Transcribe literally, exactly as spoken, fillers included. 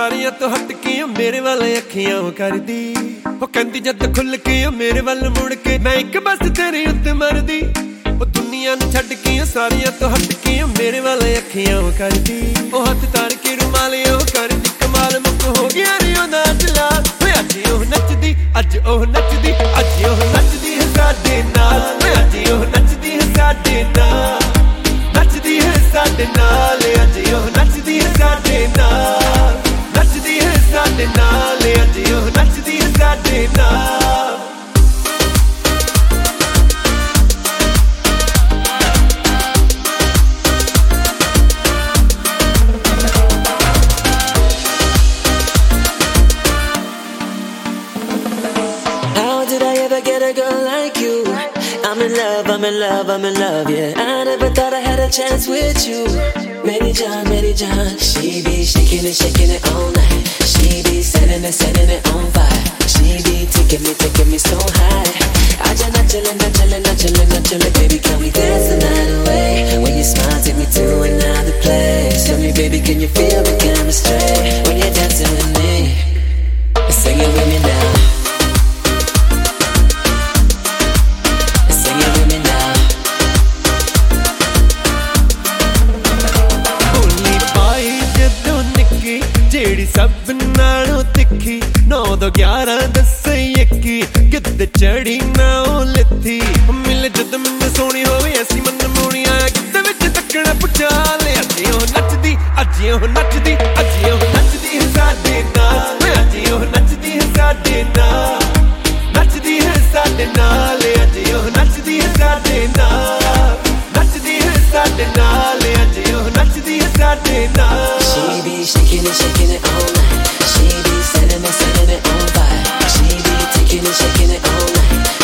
ਸਾਰੀਆਂ ਤੋਂ ਹਟ ਕੇ ਮੇਰੇ ਵੱਲ ਅੱਖੀਆਂ ਕਰਦੀ ਉਹ ਕਹਿੰਦੀ ਜਦ ਖੁੱਲ ਕੇ ਮੇਰੇ ਵੱਲ ਮੁੜ ਕੇ ਮੈਂ ਇੱਕ ਬਸ ਤੇਰੇ ਉੱਤੇ ਮਰਦੀ ਉਹ ਦੁਨੀਆ ਨੂੰ ਛੱਡ ਕੇ ਸਾਰੀਆਂ ਤੋਂ ਹਟ ਕੇ ਮੇਰੇ ਵੱਲ ਅੱਖੀਆਂ ਕਰਦੀ ਉਹ ਹੱਥ ਤਾਰ ਕੇ ਰੁਮਾਲ ਉਹ ਕਰਦੀ ਕਮਾਲ ਮੁੱਕ ਹੋ ਗਿਆ ਰੇ ਉਹਦਾ ਦਿਲਾ ਓਏ ਅੱਜ ਉਹ ਨੱਚਦੀ ਅੱਜ ਉਹ ਨੱਚਦੀ ਅੱਜ ਉਹ ਨੱਚਦੀ ਹੈ ਸਾਡੇ ਨਾਲ ਓਏ ਅੱਜ ਉਹ ਨੱਚਦੀ ਹੈ ਸਾਡੇ ਨਾਲ ਨੱਚਦੀ ਹੈ ਸਾਡੇ ਨਾਲ ਅੱਜ ਉਹ ਨੱਚਦੀ ਹੈ ਸਾਡੇ ਨਾਲ ਨੱਚਦੀ ਹੈ ਸਾਡੇ ਨਾਲ ਅੱਜ ਉਹ ਨੱਚਦੀ ਹੈ ਸਾਡੇ ਨਾਲ I'm in love, I'm in love, I'm in love, yeah. I never thought I had a chance with you. Mary John, Mary John. She be shaking it, shaking it all night. She be setting it, setting it on fire. She be taking me, taking me so high. Aja nachale, nachale, nachale, nachale. Baby, can we dance the night away? When you smile, take me to another place. Tell me, baby, can you feel the chemistry? When you're dancing with me, sing it with me now. ਜਿਹੜੀ ਸਭ ਨਾਲੋਂ ਤਿੱਖੀ ਨੌ ਦੋ ਗਿਆਰਾਂ ਦਸੇ ਇੱਕੀ ਕਿੱਦ ਚੜੀ ਨਾ ਉਹ ਲਿੱਥੀ ਮਿਲ ਜਦ ਮੈਨੂੰ ਸੋਹਣੀ ਹੋਵੇ ਐਸੀ ਮਨ ਮੋਣੀ ਆਇਆ ਕਿੱਦ ਵਿੱਚ ਤੱਕਣਾ ਪੁੱਛਾ ਲੈ ਅੱਜ ਉਹ ਨੱਚਦੀ ਅੱਜ ਉਹ ਨੱਚਦੀ ਅੱਜ ਉਹ ਨੱਚਦੀ ਹੈ ਸਾਡੇ ਨਾਲ ਅੱਜ ਉਹ ਨੱਚਦੀ ਹੈ ਸਾਡੇ ਨਾਲ ਨੱਚਦੀ ਹੈ ਸਾਡੇ ਨਾਲ ਅੱਜ ਉਹ ਨੱਚਦੀ ਹੈ ਸਾਡੇ ਨਾਲ ਨੱਚਦੀ ਹੈ ਸਾਡੇ ਨਾਲ ਅੱਜ ਉਹ ਨੱਚਦੀ ਹੈ ਸਾਡੇ ਨਾਲ She be shaking it, shaking it all night. She be setting it, setting it on fire. She be taking it, shaking it all night.